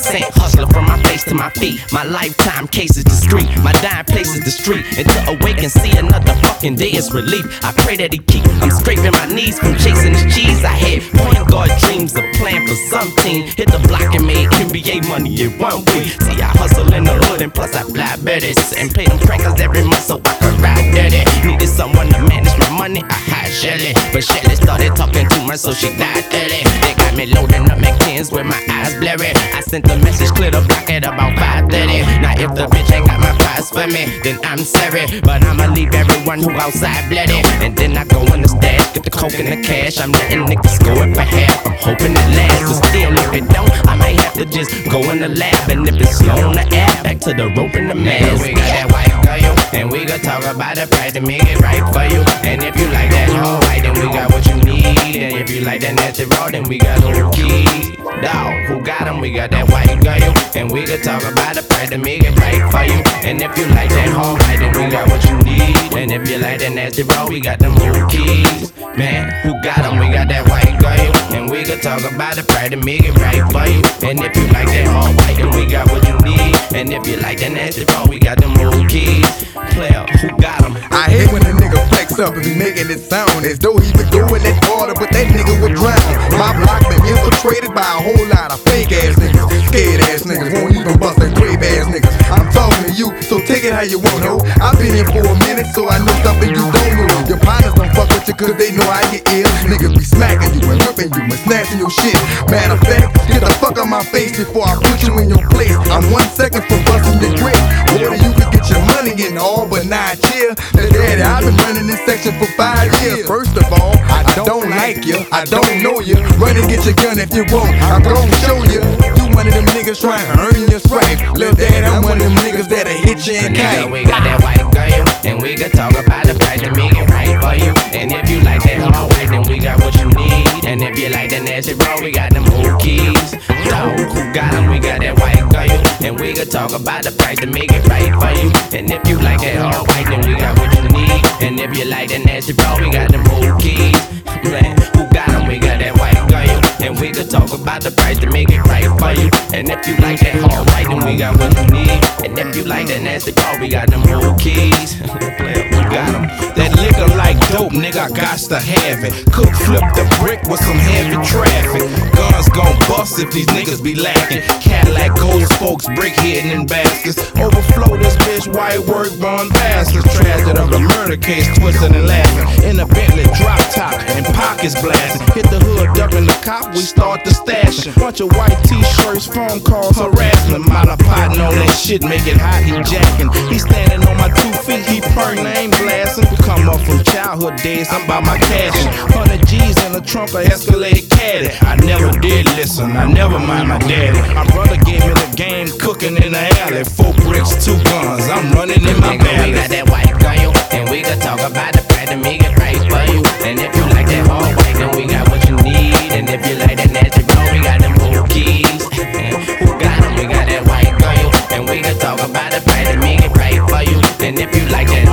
100% hustler from my face to my feet. My lifetime case is discreet. My dying place is the street. And to awake and see another fucking day is relief. I pray that he keep. I'm scraping my knees from chasing this cheese. I had point guard dreams, a plan for some team. Hit the block and made NBA money in 1 week. See, I hustle in the hood and plus I fly betties and pay them crackers every month so I could ride dirty. Needed someone to manage my money. I hired Shelly, but Shelly started talking too much, so she died early. They got me loading up McKins with my eyes blurry. I sent the message clear the block at about 5:30. Now if the bitch ain't got my prize for me, then I'm sorry, but I'ma leave everyone who outside bloody. And then I go in the stash, get the coke and the cash. I'm letting niggas go it for half. I'm hoping it lasts, but still if it don't, I might have to just go in the lab. And if it's slow on the app, back to the rope and the mask. We got that white girl, and we gon' talk about the price to make it right for you. And if you like that all white, then we got what you need. And if you like that nasty raw, then we got no keys. Dawg, who got them? We got that white girl, and we gon' talk about the price to make it right for you. And if you like that all white, then we got what you need. And if you like that nasty raw, we got them whole keys. Man, who got them? We got that white girl, and we gon' talk about the price to make it right for you. And if you like that all white, then we got what you need. And if you like that nasty raw, we got them whole keys. Player, who got them? I hate when a nigga flex up and be making it sound as though he been doing that harder, but that nigga would drown. My block been infiltrated by a whole lot of fake ass niggas, scared ass niggas, won't even bust that grave ass niggas. I'm talking to you, so take it how you want, ho. I've been here for a minute, so I know something you don't know. Your partners don't fuck with you cause they know I get ill. Niggas be smacking you and ripping you and snatching your shit. Matter of fact, get the fuck out my face before I put you in your place. I'm 1 second from busting the grip. Or you could get your money in all but not chill. Daddy, I've been running this section for 5 years. First of all, I don't like you, I don't know you. Run and get your gun if you want, I'm gon' show you. You one of them niggas trying to earn your stripe. Lil' daddy, I'm one of them niggas that'll hit you and kite. We got that white girl, and we can talk about the price to make it right for you. And if you like that all white, then we got what you need. And if you like that nasty raw, we got them whole keys. Dawg, who got them? We got that white girl, and we can talk about the price to make it right for you. And if you like that all white, then we got what you need. And if you like that nasty raw, we got them whole keys. Man, who got them? We got that white girl, and we can talk about the price to make it right for you. And if you like that all white, then we got what you need. And if you like that nasty raw, we got them whole keys. We got them. That liquor like dope, nigga, I gots to have it. Cook flip the brick with some heavy traffic. Guns gon' bust if these niggas be lacking. Cadillac ghost folks, brick hidden in baskets. Overflow this bitch, white work born bastards. Tragedy of the murder case, twisting and laughing. In a Bentley drop top and pockets blasting. Hit the hood, ducking the cop, we start the stashing. Bunch of white t-shirts, phone calls, harassment. Mala potting on that shit, make it hot, he jacking. He standing on my 2 feet, he purring, I ain't blasting. Come up from childhood days, I'm by my cash. 100 G's in the trunk of Escalade caddy. I never did listen, I never mind my daddy. My brother gave me the game, cooking in the alley. 4 bricks, 2 guns, I'm running in my belly. We got that white girl, and we can talk about the price to make it right for you. And if you like that all white, then we got what you need. And if you like that nasty raw, we got them whole keys. Who got them? We got that white girl, and we can talk about the price to make it right for you. And if you like that